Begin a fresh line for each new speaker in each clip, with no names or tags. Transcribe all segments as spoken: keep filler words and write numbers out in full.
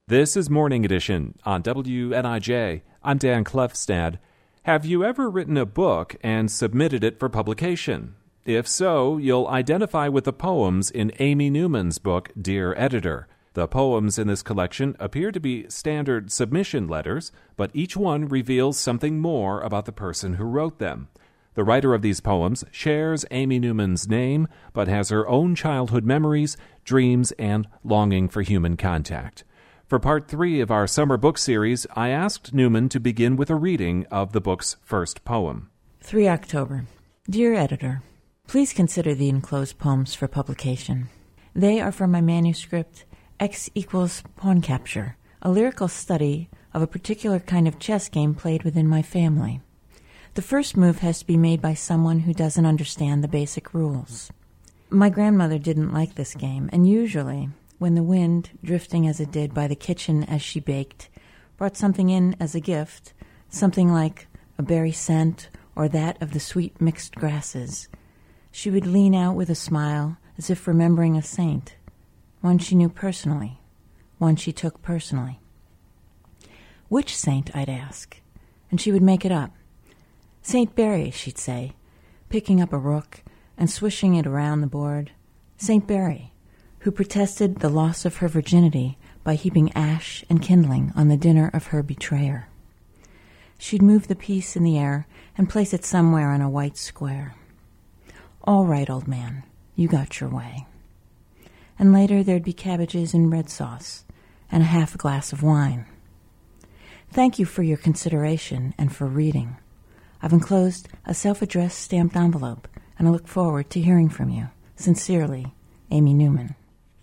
This is Morning Edition on W N I J. I'm Dan Klefstad. Have you ever written a book and submitted it for publication? If so, you'll identify with the poems in Amy Newman's book, Dear Editor. The poems in this collection appear to be standard submission letters, but each one reveals something more about the person who wrote them. The writer of these poems shares Amy Newman's name, but has her own childhood memories, dreams, and longing for human contact. For part three of our summer book series, I asked Newman to begin with a reading of the book's first poem.
the third of October. Dear Editor, please consider the enclosed poems for publication. They are from my manuscript, X equals Pawn Capture, a lyrical study of a particular kind of chess game played within my family. The first move has to be made by someone who doesn't understand the basic rules. My grandmother didn't like this game, and usually, when the wind, drifting as it did by the kitchen as she baked, brought something in as a gift, something like a berry scent or that of the sweet mixed grasses, she would lean out with a smile as if remembering a saint, one she knew personally, one she took personally. Which saint, I'd ask, and she would make it up. Saint Barry, she'd say, picking up a rook and swishing it around the board. Saint Barry, who protested the loss of her virginity by heaping ash and kindling on the dinner of her betrayer. She'd move the piece in the air and place it somewhere on a white square. All right, old man, you got your way. And later there'd be cabbages and red sauce and a half a glass of wine. Thank you for your consideration and for reading. I've enclosed a self-addressed stamped envelope, and I look forward to hearing from you. Sincerely, Amy Newman.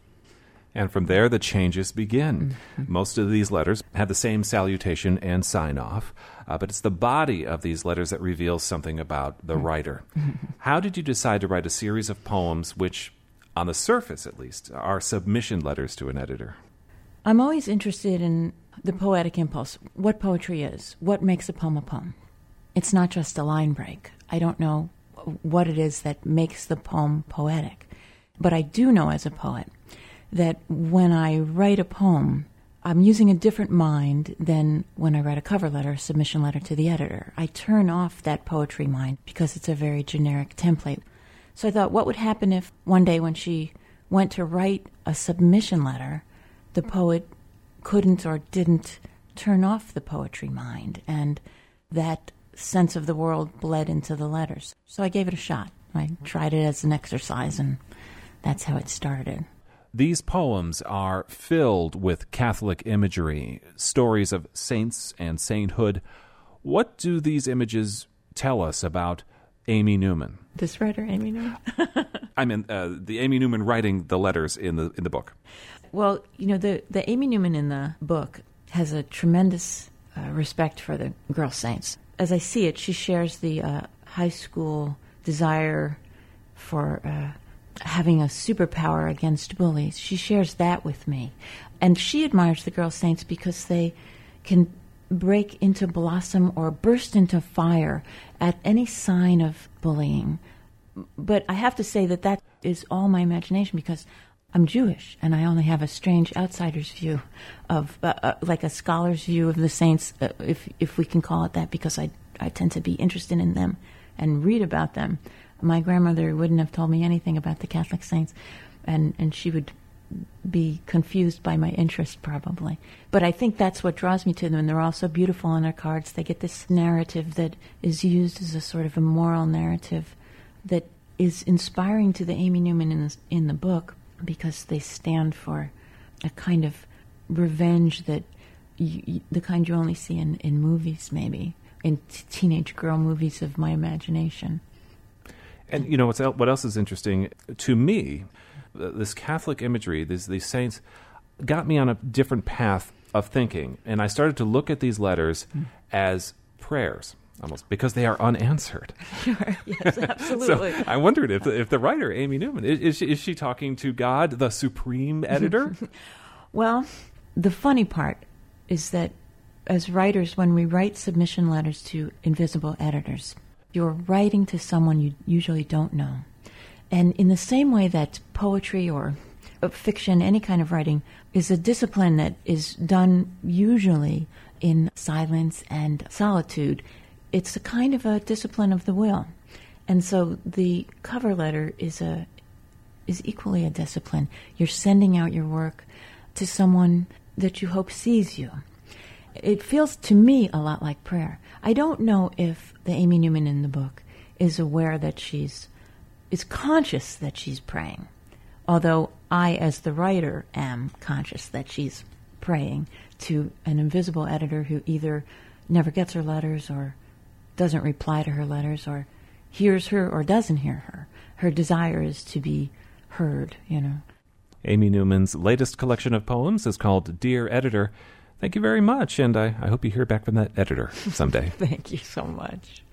And from there, the changes begin.
Mm-hmm.
Most of these letters have the same salutation and sign-off, uh, but it's the body of these letters that reveals something about the mm-hmm. writer. Mm-hmm. How did you decide to write a series of poems which, on the surface at least, are submission letters to an editor?
I'm always interested in the poetic impulse, what poetry is, what makes a poem a poem. It's not just a line break. I don't know what it is that makes the poem poetic, but I do know as a poet that when I write a poem, I'm using a different mind than when I write a cover letter, a submission letter to the editor. I turn off that poetry mind because it's a very generic template. So I thought, what would happen if one day when she went to write a submission letter, the poet couldn't or didn't turn off the poetry mind, and that sense of the world bled into the letters. So I gave it a shot. I tried it as an exercise, and that's how it started.
These poems are filled with Catholic imagery, stories of saints and sainthood. What do these images tell us about Amy Newman?
This writer, Amy Newman?
I mean, uh, the Amy Newman writing the letters in the in the book.
Well, you know, the, the Amy Newman in the book has a tremendous uh, respect for the girl saints. As I see it, she shares the uh, high school desire for Uh, having a superpower against bullies. She shares that with me. And she admires the girl saints because they can break into blossom or burst into fire at any sign of bullying. But I have to say that that is all my imagination because I'm Jewish and I only have a strange outsider's view of, uh, uh, like a scholar's view of the saints, uh, if if we can call it that, because I, I tend to be interested in them and read about them. My grandmother wouldn't have told me anything about the Catholic saints, and, and she would be confused by my interest probably. But I think that's what draws me to them, and they're all so beautiful on their cards. They get this narrative that is used as a sort of a moral narrative that is inspiring to the Amy Newman in the, in the book because they stand for a kind of revenge that you, you, the kind you only see in, in movies maybe, in t- teenage girl movies of my imagination.
And, you know, what's el- what else is interesting to me, uh, this Catholic imagery, these, these saints, got me on a different path of thinking. And I started to look at these letters mm. as prayers, almost, because they are unanswered.
Sure, yes, absolutely.
So I wondered if the, if the writer, Amy Newman, is, is, she, is she talking to God, the supreme editor?
Well, the funny part is that as writers, when we write submission letters to invisible editors, you're writing to someone you usually don't know. And in the same way that poetry or fiction, any kind of writing, is a discipline that is done usually in silence and solitude. It's a kind of a discipline of the will. And so the cover letter is a is equally a discipline. You're sending out your work to someone that you hope sees you. It feels to me a lot like prayer. I don't know if the Amy Newman in the book is aware that she's, is conscious that she's praying. Although I, as the writer, am conscious that she's praying to an invisible editor who either never gets her letters or doesn't reply to her letters or hears her or doesn't hear her. Her desire is to be heard, you know.
Amy Newman's latest collection of poems is called Dear Editor. Thank you very much, and I, I hope you hear back from that editor someday.
Thank you so much.